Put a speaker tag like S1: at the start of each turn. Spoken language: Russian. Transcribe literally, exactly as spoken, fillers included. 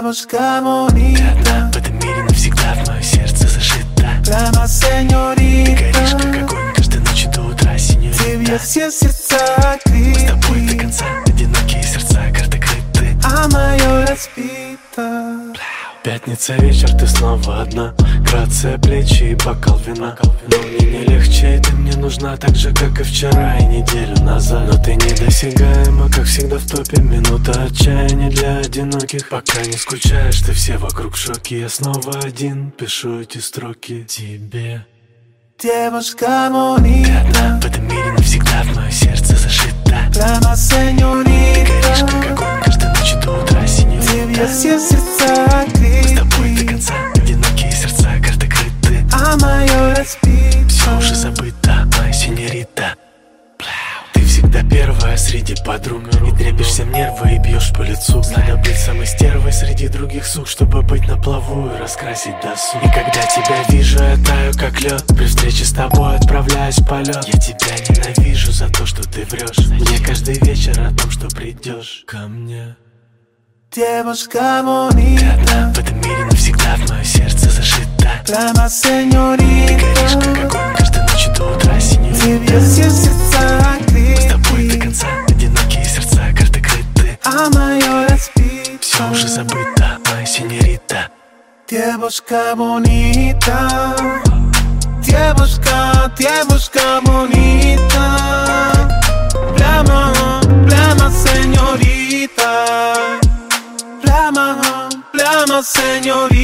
S1: Девушка bonita,
S2: ты одна в этом мире навсегда, в мое сердце зашита.
S1: Прямо señorita,
S2: ты горишь как огонь каждой ночи до утра, синьорита.
S1: Ты бьешь все сердца
S2: Мы с тобой до
S1: крики,
S2: конца, одинокие сердца, карты крыты.
S1: а мое разбито.
S2: Пятница вечер, ты снова одна. Грация плечи и бокал вина. Но мне не легче, и ты мне нужна так же, как и вчера и неделю назад. Но ты недосягаема, как всегда в топе. Минута отчаяния для одиноких. Пока не скучаешь, ты все вокруг в шоке. Я снова один, пишу эти строки тебе.
S1: Девушка
S2: Ты
S1: bonita,
S2: одна в этом мире навсегда, в мое сердце зашита.
S1: прямо
S2: Ты горишь как
S1: señorita,
S2: огонь каждой ночи до утра,
S1: Ты бьешь
S2: синьорита.
S1: все сердца
S2: Мы с тобой до
S1: крики,
S2: конца, одинокие сердца, карты крыты.
S1: а мое разбито.
S2: Все уже забыто, моя синьорита. Ты всегда первая среди подруг, и трепишь всем нервы и бьешь по лицу. Надо быть самой стервой среди других сук, чтобы быть на плаву и раскрасить досуг. И когда тебя вижу, я таю как лед. При встрече с тобой отправляюсь в полет. Я тебя ненавижу за то, что ты врешь мне каждый вечер о том, что придешь ко мне.
S1: Девушка
S2: Ты
S1: bonita,
S2: одна в этом мире навсегда, в мое сердце зашита.
S1: прямо
S2: Ты горишь как
S1: señorita,
S2: огонь каждой ночи до утра,
S1: Ты
S2: синьорита.
S1: бьешь все сердца
S2: Мы с тобой до
S1: крики,
S2: конца, одинокие сердца, карты крыты.
S1: а мое разбито.
S2: Все уже забыто, моя синьорита.
S1: Девушка bonita, девушка, девушка bonita, прямо, прямо señorita, прямо, прямо señorita.